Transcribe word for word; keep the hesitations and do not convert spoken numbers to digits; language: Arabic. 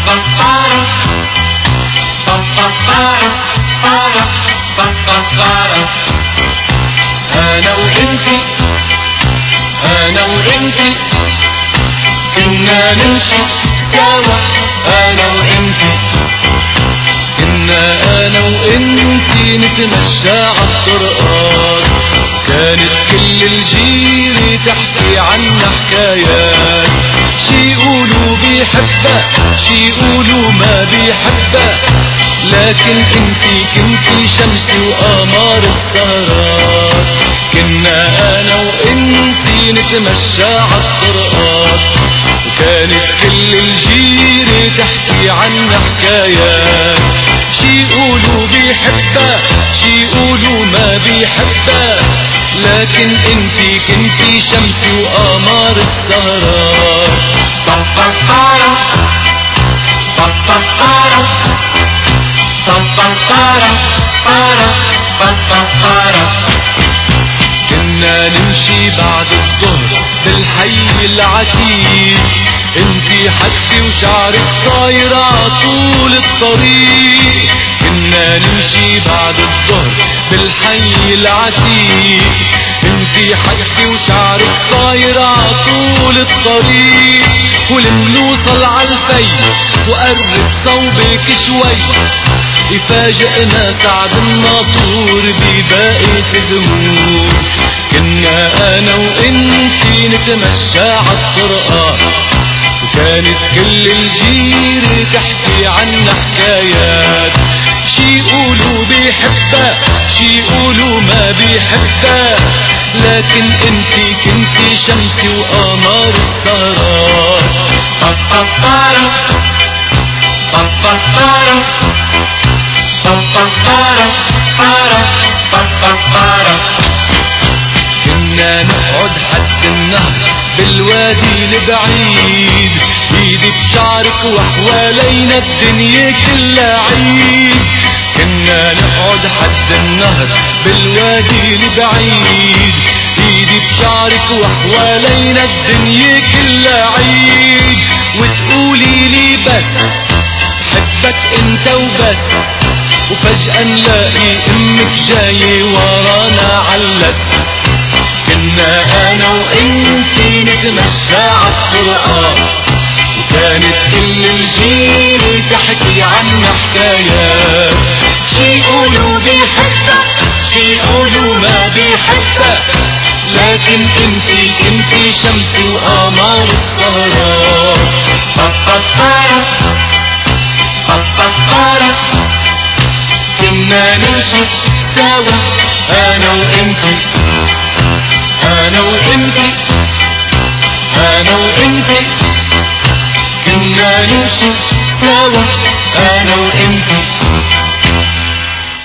أنا وإنتي أنا وإنتي كنا نمشي سوا، أنا وإنتي كنا أنا وإنتي نتمشى عالطرقات، كانت كل الجيرة تحكي عنا حكايات، شي يقولوا بيحبها شي يقولوا ما بيحبها، لكن انتي كنتي شمسي وقمر السهرات، كنا انا وانتي نتمشى عالطرقات، وكانت كل الجيرة تحكي عنا حكايات، شي يقولوا بيحبها شي يقولوا ما بيحبها، لكن انتي كنتي شمسي وقمر السهرات. صفقارة صفقارة صفقارة قارة صفقارة. كنا نمشي بعد الظهر بالحي العتيق، انتي حدي وشعرك طاير عطول الطريق، كنا نمشي بعد الظهر بالحي العتيق، انتي حدي وشعرك طاير عطول الطريق، ولمنوصل عالفي وقرب صوبك شوي، يفاجئنا سعد الناطور بباقي دموع، كنا انا وانتي نتمشى عالطرقات، وكانت كل الجيرة تحكي عنا حكايات، شي يقولوا بيحبها شي يقولوا ما بيحبها، لكن انتي كنتي شمسي وقمر السهرات. صفقارة صفقارة صفقارة قارة صفقارة. كنا نقعد حد النهر بالوادي البعيد، ايدي بشعرك وحوالينا الدنيا كلها عيد، كنا نقعد حد النهر بالوادي البعيد، ايدي بشعرك وحوالينا الدنيا كلها عيد، وتقولي لي بس حبك انت وبس، وفجأة نلاقي امك جاية ورانا علت، كنا انا وانتي نتمشى عالطرقات، وكانت كل الجيرة تحكي عنا حكايات، شي يقولوا بيحبها شي يقولوا ما بيحبها، لكن انتي كنتي شمسي وقمر السهرات. صفقارة صفقارة كنا نمشي سوا انا وانتي